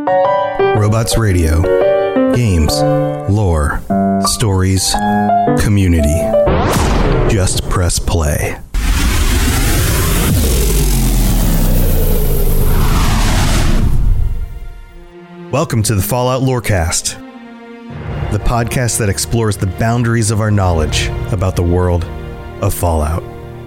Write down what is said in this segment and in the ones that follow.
Robots Radio. Games, lore, stories, community. Just press play. Welcome to the Fallout Lorecast, the podcast that explores the boundaries of our knowledge about the world of Fallout.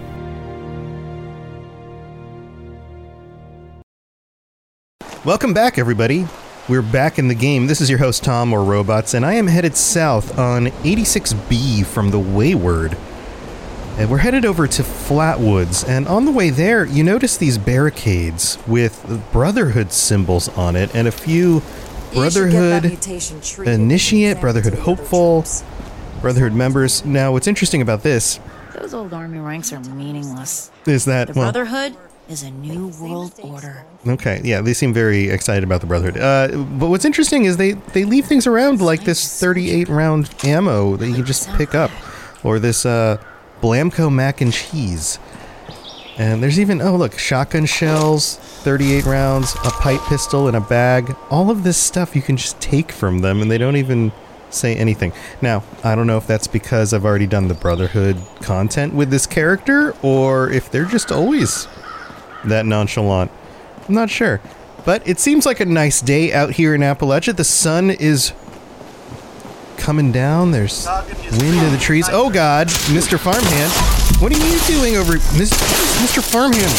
Welcome back, everybody. We're back in the game. This is your host, Tom, or Robots, and I am headed south on 86B from the Wayward. And we're headed over to Flatwoods, and on the way there, you notice these barricades with Brotherhood symbols on it, and a few Brotherhood Initiate, Brotherhood Hopeful, Brotherhood members. Now, what's interesting about this... Those old army ranks are meaningless. Is that... The Brotherhood is a new world order. Okay, yeah, they seem very excited about the Brotherhood. But what's interesting is they leave things around like this 38-round ammo that you can just pick up. Or this Blamco mac and cheese. And there's even, oh look, shotgun shells, 38 rounds, a pipe pistol, and a bag. All of this stuff you can just take from them, and they don't even say anything. Now, I don't know if that's because I've already done the Brotherhood content with this character, or if they're just always that nonchalant. I'm not sure. But it seems like a nice day out here in Appalachia. The sun is coming down. There's wind in the trees. Oh god, Mr. Farmhand. What are you doing over... Mr. Farmhand.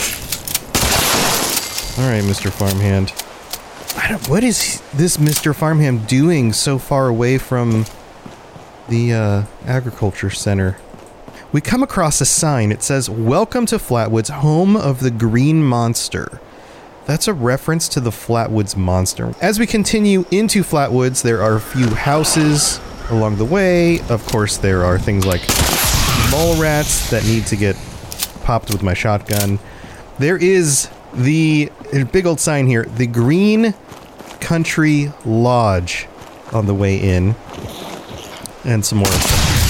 Alright, Mr. Farmhand. What is this Mr. Farmhand doing so far away from the agriculture center? We come across a sign. It says, "Welcome to Flatwoods, home of the Green Monster." That's a reference to the Flatwoods monster. As we continue into Flatwoods, there are a few houses along the way. Of course, there are things like mole rats that need to get popped with my shotgun. There is the big old sign here, the Green Country Lodge, on the way in. And some more.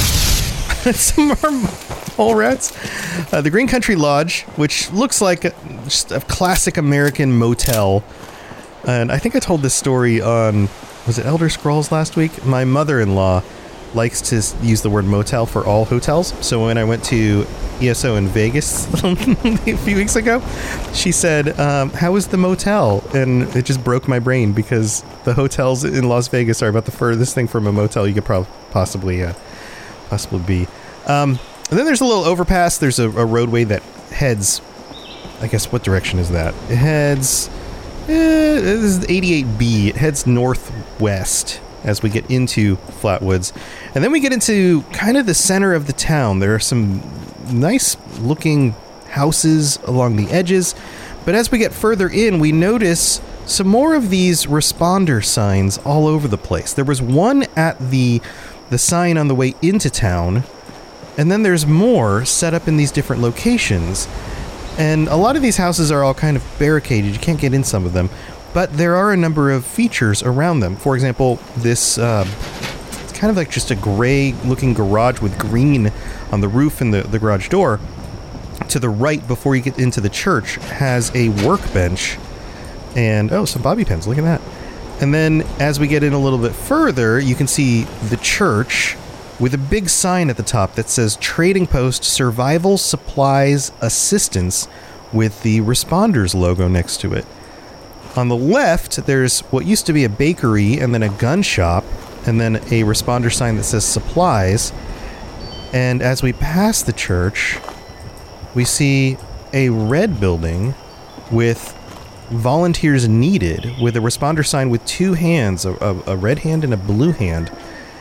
Some more mole rats. The Green Country Lodge, which looks like just a classic American motel. And I think I told this story on, was it Elder Scrolls last week? My mother-in-law likes to use the word motel for all hotels. So when I went to ESO in Vegas a few weeks ago, she said, how was the motel? And it just broke my brain because the hotels in Las Vegas are about the furthest thing from a motel you could possibly be. And then there's a little overpass. There's a roadway that heads, I guess, what direction is that? It heads, this is 88B. It heads northwest as we get into Flatwoods. And then we get into kind of the center of the town. There are some nice looking houses along the edges. But as we get further in, we notice some more of these responder signs all over the place. There was one at the sign on the way into town. And then there's more set up in these different locations. And a lot of these houses are all kind of barricaded. You can't get in some of them. But there are a number of features around them. For example, this it's kind of like just a gray-looking garage with green on the roof and the garage door. To the right, before you get into the church, has a workbench. And, oh, some bobby pins. Look at that. And then, as we get in a little bit further, you can see the church with a big sign at the top that says Trading Post Survival Supplies Assistance with the Responders logo next to it. On the left, there's what used to be a bakery and then a gun shop and then a responder sign that says Supplies. And as we pass the church, we see a red building with Volunteers Needed with a responder sign with two hands, a red hand and a blue hand.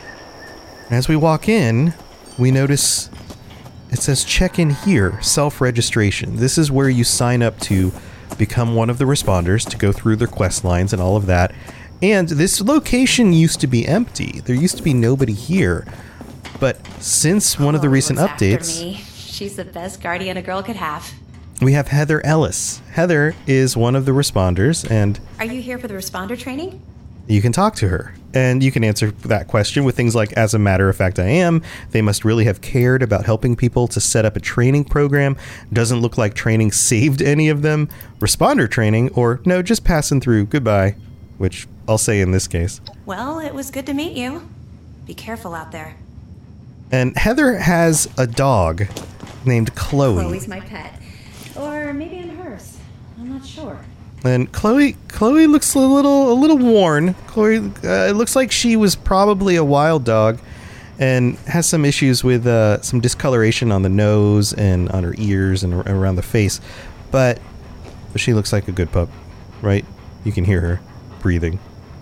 As we walk in, we notice it says check in here, self-registration. This is where you sign up to become one of the responders, to go through their quest lines and all of that. And this location used to be empty. There used to be nobody here. But since one of the recent updates... Me. She's the best guardian a girl could have. We have Heather Ellis. Heather is one of the responders, and... Are you here for the responder training? You can talk to her, and you can answer that question with things like, as a matter of fact, I am. They must really have cared about helping people to set up a training program. Doesn't look like training saved any of them. Responder training, or no, just passing through. Goodbye. which I'll say in this case. Well, it was good to meet you. Be careful out there. And Heather has a dog named Chloe. Chloe's my pet. Or maybe I'm hers. I'm not sure. And Chloe looks a little worn. Chloe, it looks like she was probably a wild dog and has some issues with some discoloration on the nose and on her ears and around the face. But she looks like a good pup, right? You can hear her breathing.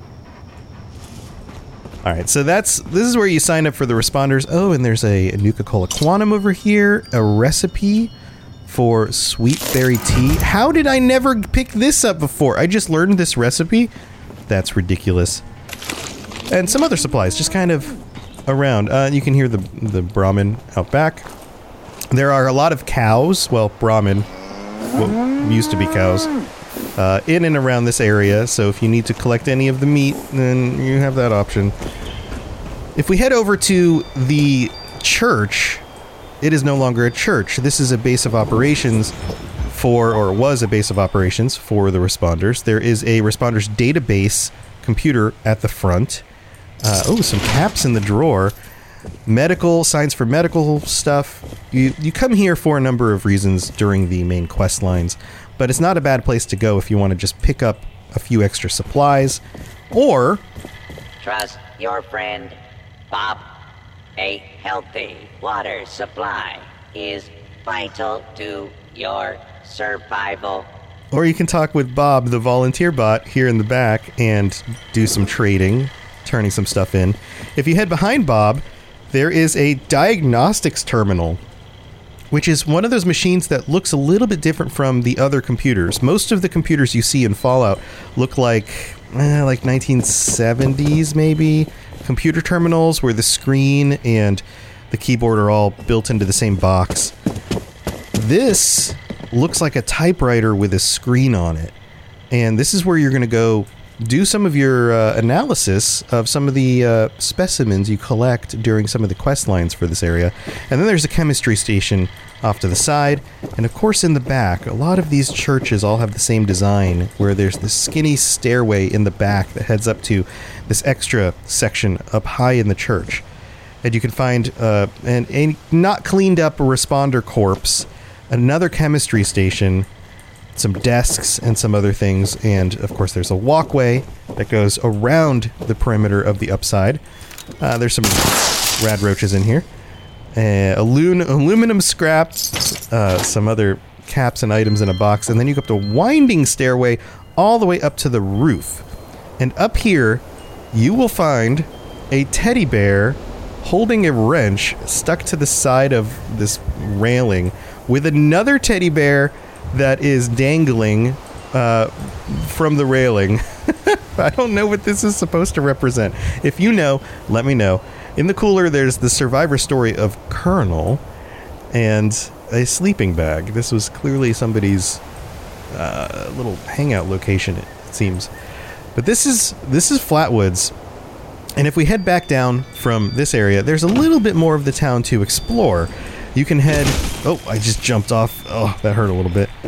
All right, so this is where you sign up for the responders. Oh, and there's a Nuka-Cola Quantum over here, a recipe for sweet berry tea. How did I never pick this up before? I just learned this recipe? That's ridiculous. And some other supplies, just kind of around. You can hear the Brahmin out back. There are a lot of cows, well, Brahmin, what used to be cows, in and around this area, so if you need to collect any of the meat, then you have that option. If we head over to the church, it is no longer a church. This is a base of operations was a base of operations for the responders. There is a responders database computer at the front. Some caps in the drawer. Medical, signs for medical stuff. You come here for a number of reasons during the main quest lines, but it's not a bad place to go if you want to just pick up a few extra supplies, or... Trust your friend, Bob. A healthy water supply is vital to your survival. Or you can talk with Bob, the volunteer bot, here in the back and do some trading, turning some stuff in. If you head behind Bob, there is a diagnostics terminal, which is one of those machines that looks a little bit different from the other computers. Most of the computers you see in Fallout look like 1970s maybe. Computer terminals where the screen and the keyboard are all built into the same box. This looks like a typewriter with a screen on it. And this is where you're going to go do some of your analysis of some of the specimens you collect during some of the quest lines for this area. And then there's a chemistry station off to the side. And of course in the back, a lot of these churches all have the same design, where there's this skinny stairway in the back that heads up to this extra section up high in the church. And you can find a not cleaned up responder corpse, another chemistry station, some desks and some other things, and of course there's a walkway that goes around the perimeter of the upside. There's some rad roaches in here, aluminum scrap, some other caps and items in a box, and then you go up the winding stairway all the way up to the roof. And up here you will find a teddy bear holding a wrench stuck to the side of this railing, with another teddy bear that is dangling from the railing. I don't know what this is supposed to represent. If you know, let me know. In the cooler, there's the survivor story of Colonel and a sleeping bag. This was clearly somebody's little hangout location, it seems. But this is Flatwoods. And if we head back down from this area, there's a little bit more of the town to explore. You can head... Oh, I just jumped off. Oh, that hurt a little bit.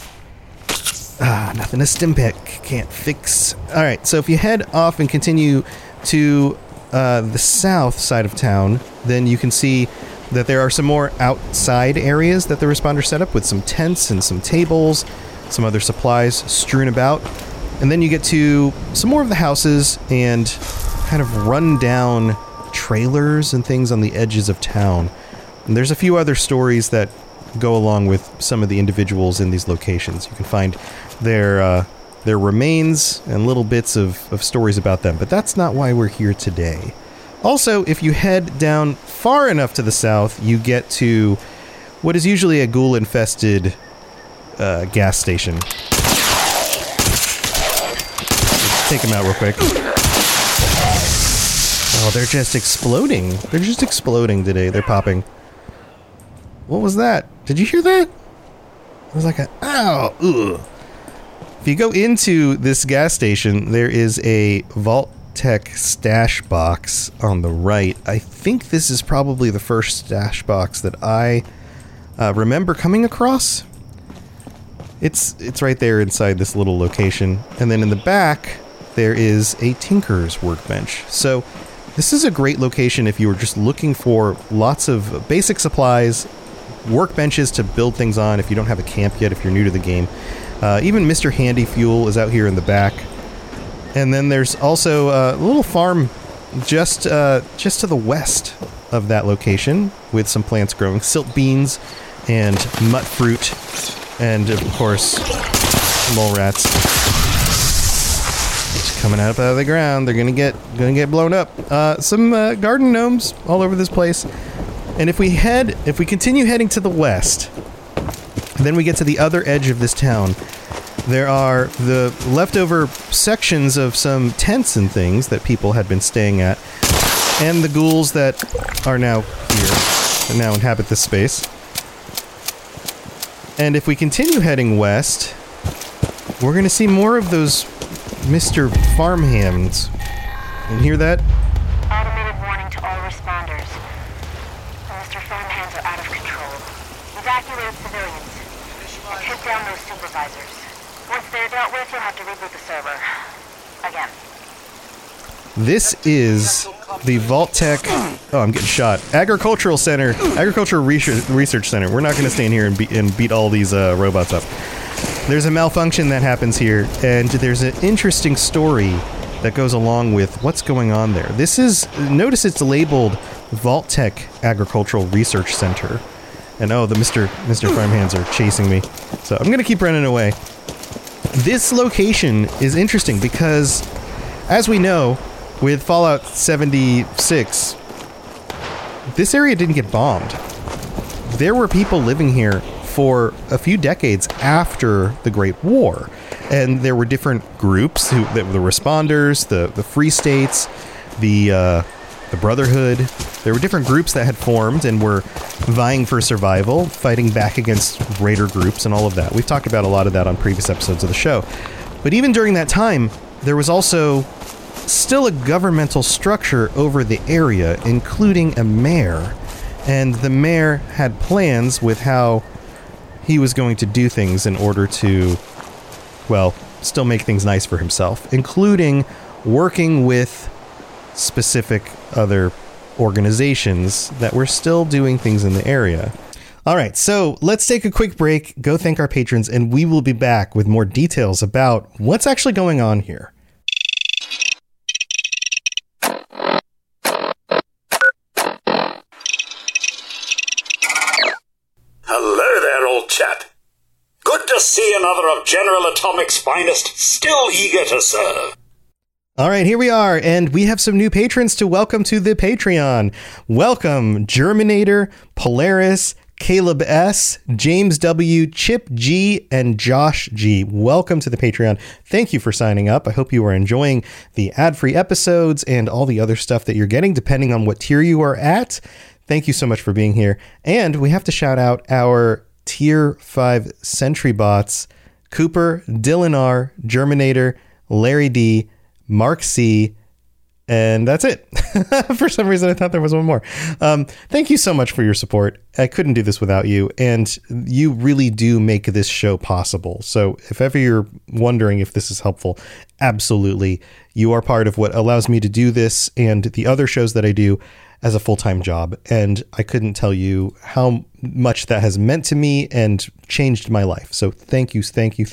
Nothing a stim pack can't fix. Alright, so if you head off and continue to the south side of town, then you can see that there are some more outside areas that the responders set up with some tents and some tables, some other supplies strewn about. And then you get to some more of the houses and kind of run down trailers and things on the edges of town. And there's a few other stories that go along with some of the individuals in these locations. You can find their remains and little bits of stories about them, but that's not why we're here today. Also, if you head down far enough to the south, you get to what is usually a ghoul-infested gas station. Let's take them out real quick. Oh, they're just exploding. They're just exploding today. They're popping. What was that? Did you hear that? It was like a... Ow! Ugh. If you go into this gas station, there is a Vault-Tec stash box on the right. I think this is probably the first stash box that I remember coming across. It's right there inside this little location. And then in the back, there is a tinker's workbench. So this is a great location if you were just looking for lots of basic supplies, workbenches to build things on if you don't have a camp yet, if you're new to the game. Even Mr. Handy Fuel is out here in the back. And then there's also a little farm just to the west of that location with some plants growing. Silt beans and mut fruit and, of course, mole rats. Just coming up out of the ground. They're gonna get blown up. Some garden gnomes all over this place. And if we continue heading to the west, then we get to the other edge of this town. There are the leftover sections of some tents and things that people had been staying at, and the ghouls that are now here, that now inhabit this space. And if we continue heading west, we're going to see more of those Mr. Farmhands. You hear that? Automated warning to all responders. Mr. Farmhands are out of control. Evacuate civilians and take down those supervisors. Once they're dealt with, you'll have to reboot the server. Again. This is the Vault-Tec... Oh, I'm getting shot. Agricultural Research Center. We're not going to stay in here and beat all these robots up. There's a malfunction that happens here, and there's an interesting story that goes along with what's going on there. Notice it's labeled Vault-Tec Agricultural Research Center. And oh, the Mr. Farmhands are chasing me. So I'm going to keep running away. This location is interesting because, as we know, with Fallout 76, this area didn't get bombed. There were people living here for a few decades after the Great War, and there were different groups, the Responders, the Free States, the Brotherhood. There were different groups that had formed and were vying for survival, fighting back against raider groups and all of that. We've talked about a lot of that on previous episodes of the show. But even during that time, there was also still a governmental structure over the area, including a mayor. And the mayor had plans with how he was going to do things in order to, well, still make things nice for himself, including working with specific other organizations that were still doing things in the area. All right, so let's take a quick break, go thank our patrons, and we will be back with more details about what's actually going on here. Hello there, old chap. Good to see another of General Atomic's finest, still eager to serve. All right, here we are, and we have some new patrons to welcome to the Patreon. Welcome, Germinator, Polaris, Caleb S., James W., Chip G., and Josh G. Welcome to the Patreon. Thank you for signing up. I hope you are enjoying the ad-free episodes and all the other stuff that you're getting, depending on what tier you are at. Thank you so much for being here. And we have to shout out our Tier 5 Sentry bots, Cooper, Dylan R., Germinator, Larry D., Mark C., and that's it. For some reason, I thought there was one more. Thank you so much for your support. I couldn't do this without you, and you really do make this show possible. So if ever you're wondering if this is helpful, absolutely. You are part of what allows me to do this and the other shows that I do as a full-time job, and I couldn't tell you how much that has meant to me and changed my life. So thank you.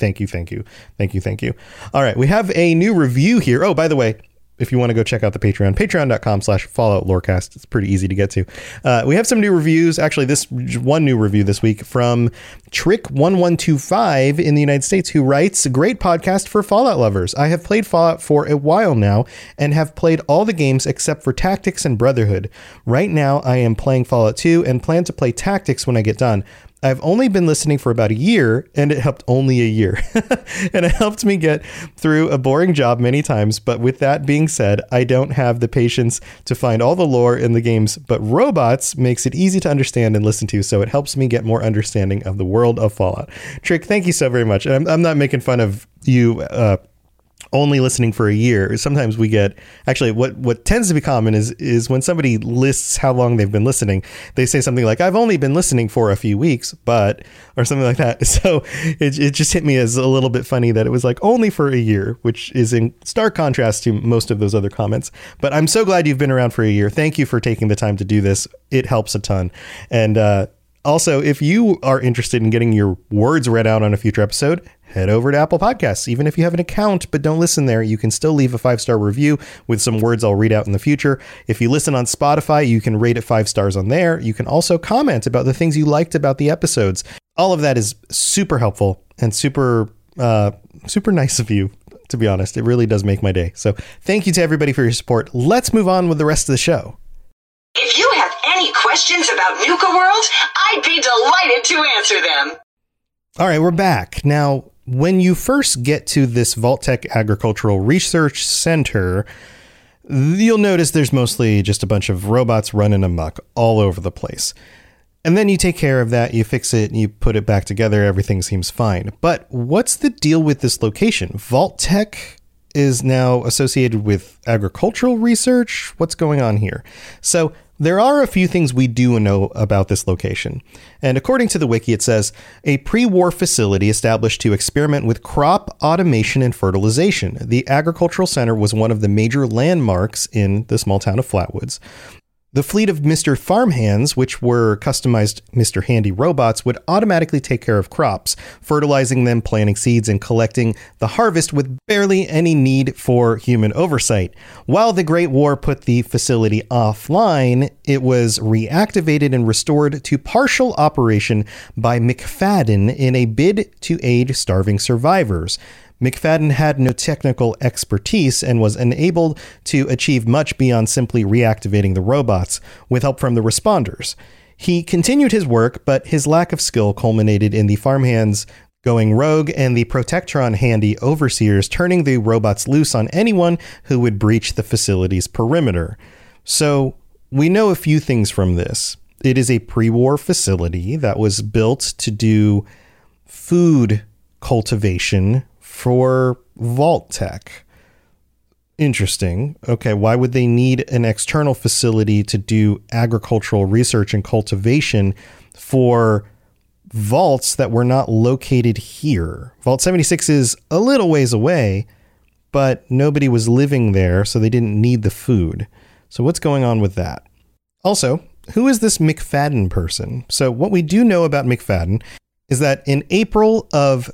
All right, we have a new review here. Oh, by the way, if you want to go check out the Patreon, patreon.com/FalloutLoreCast. It's pretty easy to get to. We have some new reviews. Actually, this one new review this week from Trick1125 in the United States, who writes, "Great podcast for Fallout lovers. I have played Fallout for a while now and have played all the games except for Tactics and Brotherhood. Right now, I am playing Fallout 2 and plan to play Tactics when I get done. I've only been listening for about a year, and it helped only a year. And it helped me get through a boring job many times. But with that being said, I don't have the patience to find all the lore in the games, but Robots makes it easy to understand and listen to, so it helps me get more understanding of the world of Fallout." Trick, thank you so very much. And I'm not making fun of you only listening for a year. Sometimes we get, actually, what tends to be common is when somebody lists how long they've been listening, they say something like, I've only been listening for a few weeks, or something like that. So it just hit me as a little bit funny that it was like only for a year, which is in stark contrast to most of those other comments. But I'm so glad you've been around for a year. Thank you for taking the time to do this. It helps a ton. And also, if you are interested in getting your words read out on a future episode, head over to Apple Podcasts. Even if you have an account but don't listen there, you can still leave a 5-star review with some words I'll read out in the future. If you listen on Spotify, you can rate it 5 stars on there. You can also comment about the things you liked about the episodes. All of that is super helpful and super nice of you, to be honest. It really does make my day. So thank you to everybody for your support. Let's move on with the rest of the show. If you have any questions about Nuka World, I'd be delighted to answer them. All right, we're back. Now, when you first get to this Vault-Tec Agricultural Research Center, you'll notice there's mostly just a bunch of robots running amok all over the place. And then you take care of that, you fix it, you put it back together, everything seems fine. But what's the deal with this location? Vault-Tec is now associated with agricultural research? What's going on here? So there are a few things we do know about this location. And according to the wiki, it says, a pre-war facility established to experiment with crop automation and fertilization. The agricultural center was one of the major landmarks in the small town of Flatwoods. The fleet of Mr. Farmhands, which were customized Mr. Handy robots, would automatically take care of crops, fertilizing them, planting seeds, and collecting the harvest with barely any need for human oversight. While the Great War put the facility offline, it was reactivated and restored to partial operation by McFadden in a bid to aid starving survivors. McFadden had no technical expertise and was unable to achieve much beyond simply reactivating the robots, with help from the responders. He continued his work, but his lack of skill culminated in the farmhands going rogue and the Protectron Handy overseers turning the robots loose on anyone who would breach the facility's perimeter. So, we know a few things from this. It is a pre-war facility that was built to do food cultivation for Vault-Tec. Interesting. Okay, why would they need an external facility to do agricultural research and cultivation for vaults that were not located here? Vault 76 is a little ways away, but nobody was living there, so they didn't need the food. So what's going on with that? Also, who is this McFadden person? So what we do know about McFadden is that in April of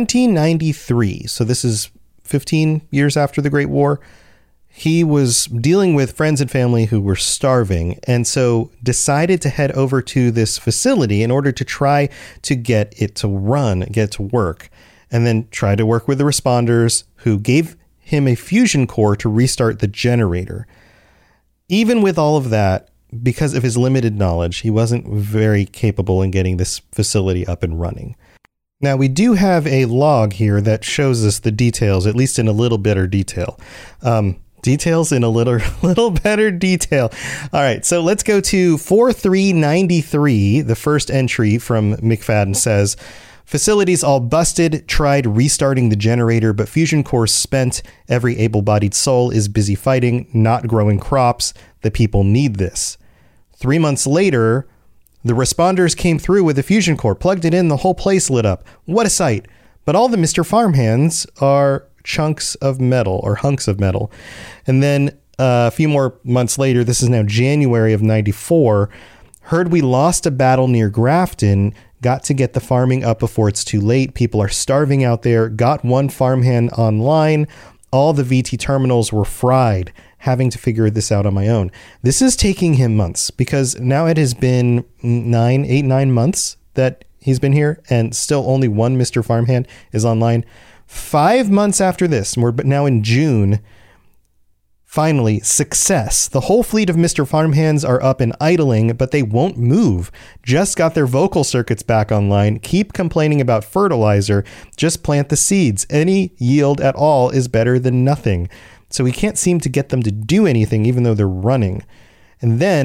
2093, so this is 15 years after the Great War, he was dealing with friends and family who were starving, and so decided to head over to this facility in order to try to get it to run, get it to work, and then try to work with the responders who gave him a fusion core to restart the generator. Even with all of that, because of his limited knowledge, he wasn't very capable in getting this facility up and running. Now, we do have a log here that shows us the details, at least in a little better detail. Details in a little better detail. All right, so let's go to 4393. The first entry from McFadden says, facilities all busted, tried restarting the generator, but fusion cores spent. Every able-bodied soul is busy fighting, not growing crops. The people need this. 3 months later, the responders came through with a fusion core, plugged it in, the whole place lit up. What a sight. But all the Mr. Farmhands are chunks of metal or hunks of metal. And then a few more months later, this is now January of 94, heard we lost a battle near Grafton, got to get the farming up before it's too late. People are starving out there, got one farmhand online. All the VT terminals were fried, having to figure this out on my own. This is taking him months because now it has been 9 months that he's been here and still only one Mr. Farmhand is online. 5 months after this, we're now in June. Finally, success. The whole fleet of Mr. Farmhands are up and idling, but they won't move. Just got their vocal circuits back online. Keep complaining about fertilizer. Just plant the seeds. Any yield at all is better than nothing. So we can't seem to get them to do anything, even though they're running. And then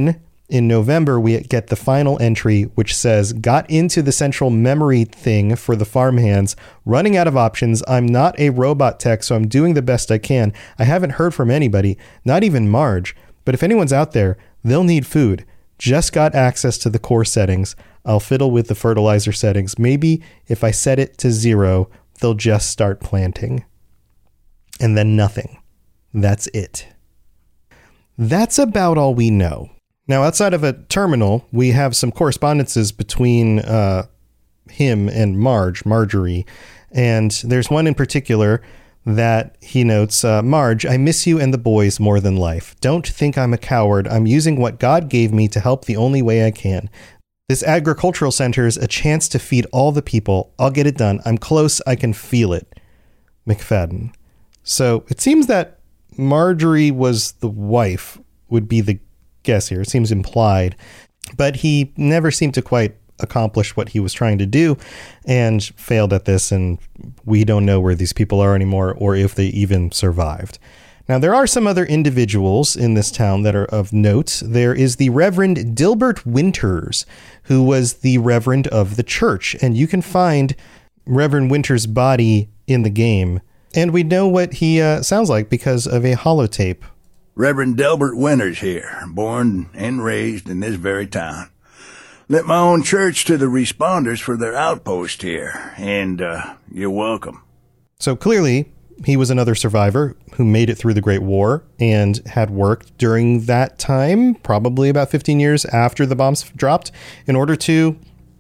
In November, we get the final entry, which says, got into the central memory thing for the farmhands, running out of options. I'm not a robot tech, so I'm doing the best I can. I haven't heard from anybody, not even Marge. But if anyone's out there, they'll need food. Just got access to the core settings. I'll fiddle with the fertilizer settings. Maybe if I set it to 0, they'll just start planting. And then nothing. That's it. That's about all we know. Now, outside of a terminal, we have some correspondences between him and Marjorie. And there's one in particular that he notes, Marge, I miss you and the boys more than life. Don't think I'm a coward. I'm using what God gave me to help the only way I can. This agricultural center is a chance to feed all the people. I'll get it done. I'm close. I can feel it. McFadden. So it seems that Marjorie was the wife, would be the guess here. It seems implied, but he never seemed to quite accomplish what he was trying to do and failed at this. And we don't know where these people are anymore or if they even survived. Now, there are some other individuals in this town that are of note. There is the Reverend Dilbert Winters, who was the Reverend of the church. And you can find Reverend Winters' body in the game. And we know what he sounds like because of a holotape. Reverend Delbert Winters here, born and raised in this very town. Lit my own church to the responders for their outpost here, and you're welcome. So clearly, he was another survivor who made it through the Great War and had worked during that time, probably about 15 years after the bombs dropped, in order to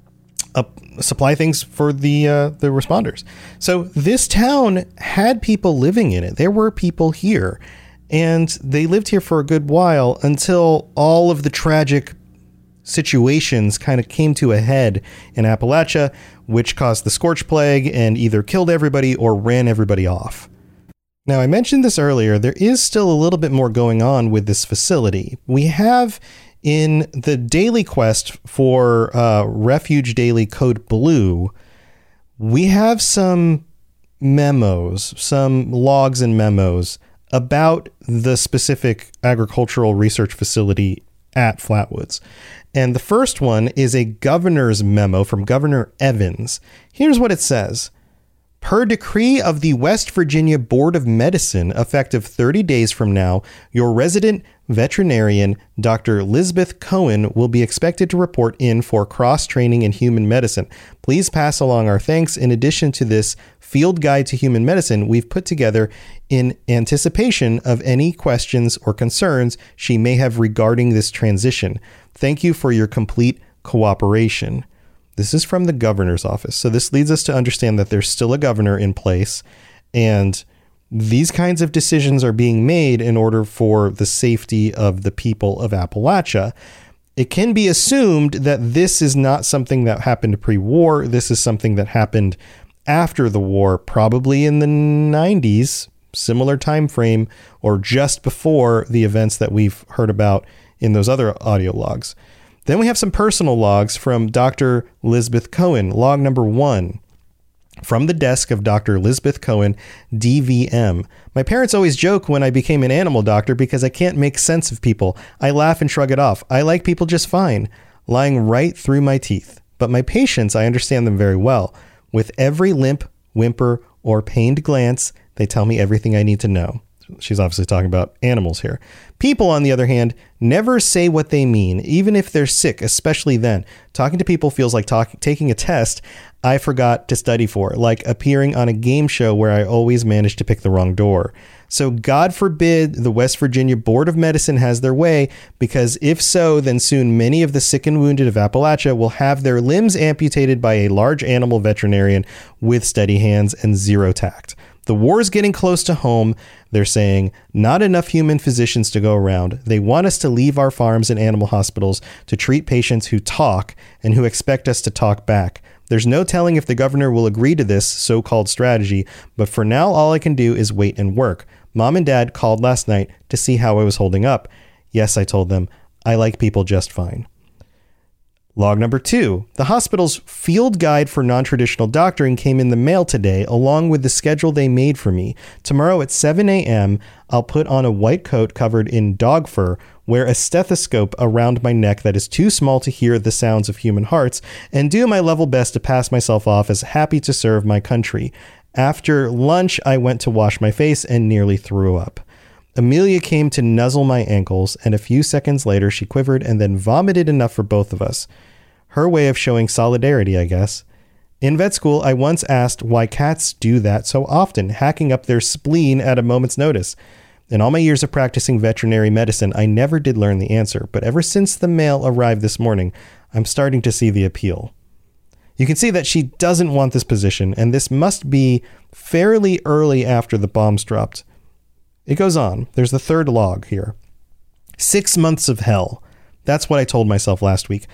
supply things for the responders. So this town had people living in it. There were people here. And they lived here for a good while until all of the tragic situations kind of came to a head in Appalachia, which caused the Scorch Plague and either killed everybody or ran everybody off. Now, I mentioned this earlier. There is still a little bit more going on with this facility. We have in the daily quest for Refuge Daily Code Blue, we have some memos, some logs and memos about the specific agricultural research facility at Flatwoods. And the first one is a governor's memo from Governor Evans. Here's what it says. Per decree of the West Virginia Board of Medicine, effective 30 days from now, your resident veterinarian, Dr. Lisbeth Cohen, will be expected to report in for cross-training in human medicine. Please pass along our thanks. In addition to this field guide to human medicine we've put together in anticipation of any questions or concerns she may have regarding this transition. Thank you for your complete cooperation. This is from the governor's office. So this leads us to understand that there's still a governor in place, and these kinds of decisions are being made in order for the safety of the people of Appalachia. It can be assumed that this is not something that happened pre-war. This is something that happened after the war, probably in the 90s, similar time frame, or just before the events that we've heard about in those other audio logs. Then we have some personal logs from Dr. Lisbeth Cohen. Log number 1. From the desk of Dr. Lisbeth Cohen, DVM. My parents always joke when I became an animal doctor because I can't make sense of people. I laugh and shrug it off. I like people just fine, lying right through my teeth. But my patients, I understand them very well. With every limp, whimper, or pained glance, they tell me everything I need to know. She's obviously talking about animals here. People, on the other hand, never say what they mean, even if they're sick, especially then. Talking to people feels like taking a test I forgot to study for, like appearing on a game show where I always manage to pick the wrong door. So God forbid the West Virginia Board of Medicine has their way, because if so, then soon many of the sick and wounded of Appalachia will have their limbs amputated by a large animal veterinarian with steady hands and zero tact. The war is getting close to home. They're saying not enough human physicians to go around. They want us to leave our farms and animal hospitals to treat patients who talk and who expect us to talk back. There's no telling if the governor will agree to this so-called strategy, but for now, all I can do is wait and work. Mom and Dad called last night to see how I was holding up. Yes, I told them, I like people just fine. Log number 2. The hospital's field guide for non-traditional doctoring came in the mail today, along with the schedule they made for me. Tomorrow at 7 a.m., I'll put on a white coat covered in dog fur, wear a stethoscope around my neck that is too small to hear the sounds of human hearts, and do my level best to pass myself off as happy to serve my country. After lunch, I went to wash my face and nearly threw up. Amelia came to nuzzle my ankles, and a few seconds later she quivered and then vomited enough for both of us. Her way of showing solidarity, I guess. In vet school, I once asked why cats do that so often, hacking up their spleen at a moment's notice. In all my years of practicing veterinary medicine, I never did learn the answer, but ever since the mail arrived this morning, I'm starting to see the appeal. You can see that she doesn't want this position, and this must be fairly early after the bombs dropped. It goes on. There's the third log here. 6 months of hell. That's what I told myself last week.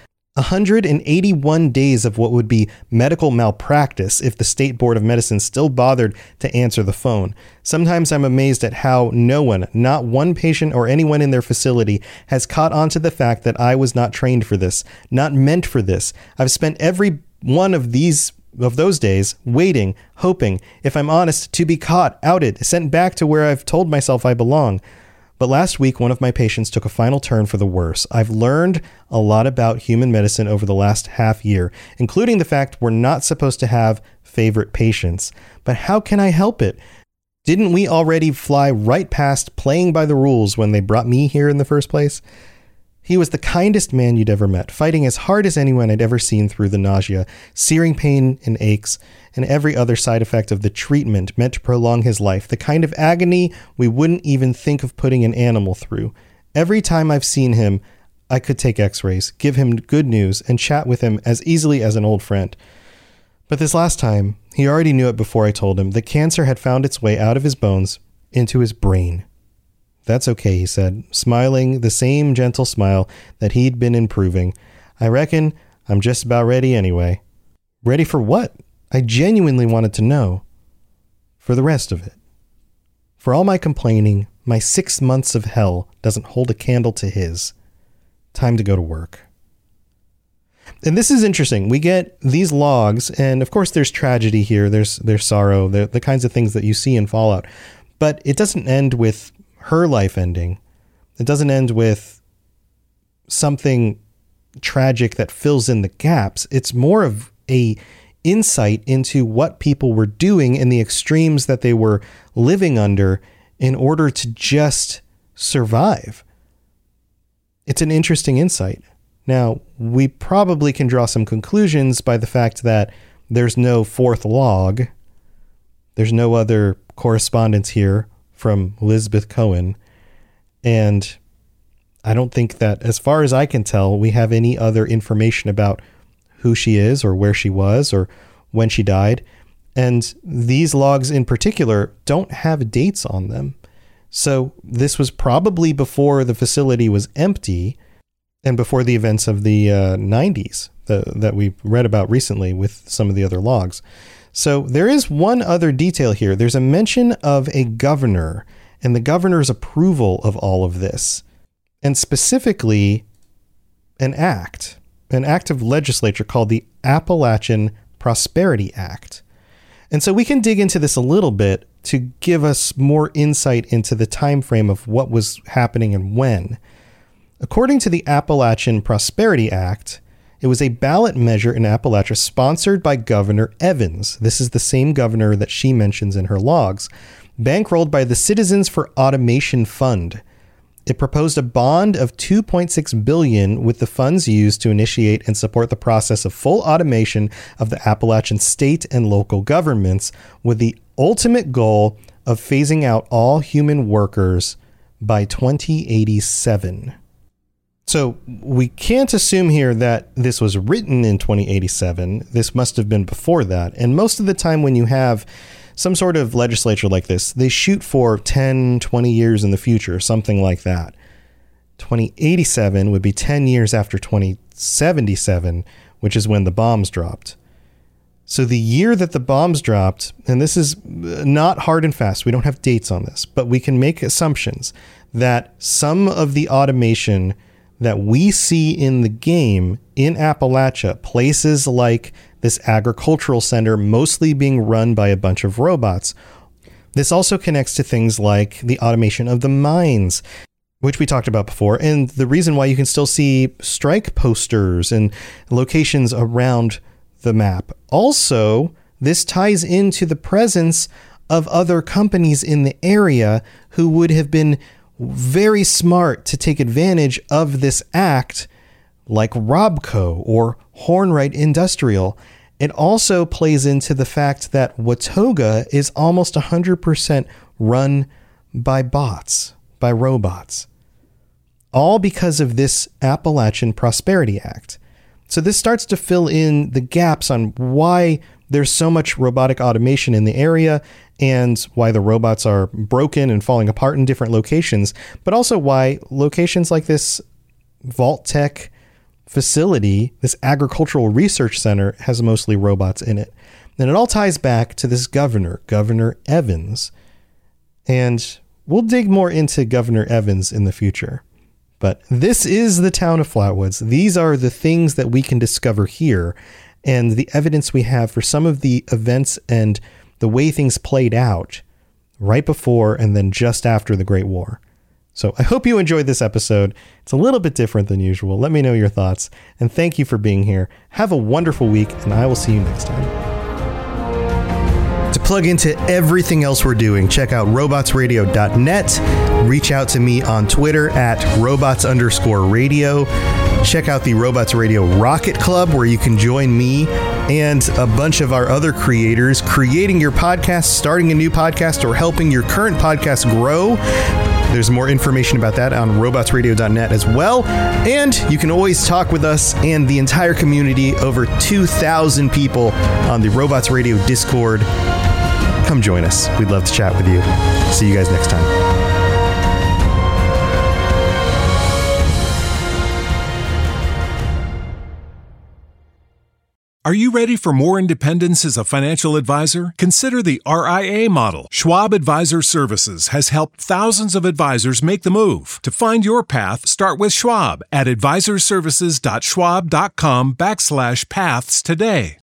181 days of what would be medical malpractice if the State Board of Medicine still bothered to answer the phone. Sometimes I'm amazed at how no one, not one patient or anyone in their facility, has caught on to the fact that I was not trained for this, not meant for this. I've spent every one of those days waiting, hoping, if I'm honest, to be caught, outed, sent back to where I've told myself I belong. But last week, one of my patients took a final turn for the worse. I've learned a lot about human medicine over the last half year, including the fact we're not supposed to have favorite patients. But how can I help it? Didn't we already fly right past playing by the rules when they brought me here in the first place? He was the kindest man you'd ever met, fighting as hard as anyone I'd ever seen through the nausea, searing pain and aches, and every other side effect of the treatment meant to prolong his life, the kind of agony we wouldn't even think of putting an animal through. Every time I've seen him, I could take x-rays, give him good news, and chat with him as easily as an old friend. But this last time, he already knew it before I told him. The cancer had found its way out of his bones into his brain. That's okay, he said, smiling the same gentle smile that he'd been improving. I reckon I'm just about ready anyway. Ready for what? I genuinely wanted to know. For the rest of it. For all my complaining, my 6 months of hell doesn't hold a candle to his. Time to go to work. And this is interesting. We get these logs, and of course there's tragedy here. There's sorrow, the kinds of things that you see in Fallout. But it doesn't end with her life ending. It doesn't end with something tragic that fills in the gaps. It's more of a insight into what people were doing and the extremes that they were living under in order to just survive. It's an interesting insight. Now, we probably can draw some conclusions by the fact that there's no fourth log. There's no other correspondence here from Elizabeth Cohen. And I don't think that, as far as I can tell, we have any other information about who she is or where she was or when she died. And these logs in particular don't have dates on them. So this was probably before the facility was empty and before the events of the 90s that we read about recently with some of the other logs. So there is one other detail here. There's a mention of a governor and the governor's approval of all of this, and specifically an act of legislature called the Appalachian Prosperity Act. And so we can dig into this a little bit to give us more insight into the time frame of what was happening and when. According to the Appalachian Prosperity Act, it was a ballot measure in Appalachia sponsored by Governor Evans. This is the same governor that she mentions in her logs, bankrolled by the Citizens for Automation Fund. It proposed a bond of $2.6 billion, with the funds used to initiate and support the process of full automation of the Appalachian state and local governments, with the ultimate goal of phasing out all human workers by 2087. So we can't assume here that this was written in 2087. This must have been before that. And most of the time when you have some sort of legislature like this, they shoot for 10, 20 years in the future, something like that. 2087 would be 10 years after 2077, which is when the bombs dropped. So the year that the bombs dropped, and this is not hard and fast, we don't have dates on this, but we can make assumptions that some of the automation that we see in the game in Appalachia, places like this agricultural center mostly being run by a bunch of robots. This also connects to things like the automation of the mines, which we talked about before, and the reason why you can still see strike posters and locations around the map. Also, this ties into the presence of other companies in the area who would have been very smart to take advantage of this act, like Robco or Hornwright Industrial. It also plays into the fact that Watoga is almost 100% run by bots, by robots. All because of this Appalachian Prosperity Act. So this starts to fill in the gaps on why there's so much robotic automation in the area and why the robots are broken and falling apart in different locations, but also why locations like this Vault-Tec facility, this agricultural research center, has mostly robots in it. And it all ties back to this governor, Governor Evans. And we'll dig more into Governor Evans in the future. But this is the town of Flatwoods. These are the things that we can discover here and the evidence we have for some of the events and the way things played out right before and then just after the Great War. So I hope you enjoyed this episode. It's a little bit different than usual. Let me know your thoughts, and thank you for being here. Have a wonderful week, and I will see you next time. To plug into everything else we're doing, check out robotsradio.net. Reach out to me on Twitter at robots_radio. Check out the Robots Radio Rocket Club, where you can join me and a bunch of our other creators creating your podcast, starting a new podcast, or helping your current podcast grow. There's more information about that on robotsradio.net as well. And you can always talk with us and the entire community, over 2,000 people on the Robots Radio Discord. Come join us. We'd love to chat with you. See you guys next time. Are you ready for more independence as a financial advisor? Consider the RIA model. Schwab Advisor Services has helped thousands of advisors make the move. To find your path, start with Schwab at advisorservices.schwab.com/paths today.